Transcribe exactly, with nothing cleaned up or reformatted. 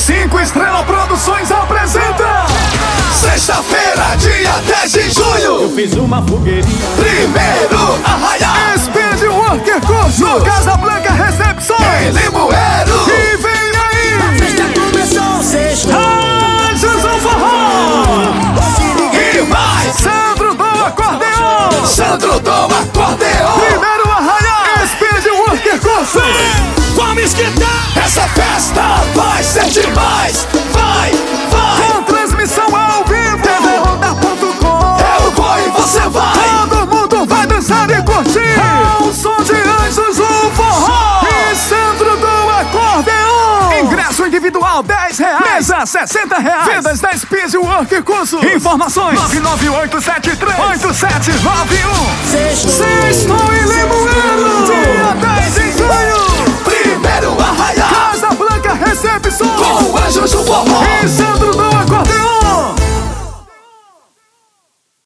Cinco Estrela Produções apresenta sexta-feira, dia dez de junho. Eu fiz uma fogueirinha. Primeiro Arraial Speed Worker Curso no Casablanca Recepções em Limoeiro. E vem aí A festa começou, sexto. Ah, Jesus Forró. E mais Sandro do Acordeon. Sandro do Acordeon. Primeiro Arraial Speed Worker Curso. Vamos esquentar. Essa festa vai ser demais. Vai, vai. Com transmissão ao vivo T V Honda ponto com. Eu vou e você vai. Todo mundo vai dançar e curtir ao som de Anjos o Forró e Sandro do Acordeon. Ingresso individual dez reais, mesa sessenta reais. Vendas da Speed Work Curso. Informações nove nove oito sete três oito sete nove um. Sexto. Sexto em Limoeiro, dia dez de junho. Primeiro Arraial Casablanca Recepções.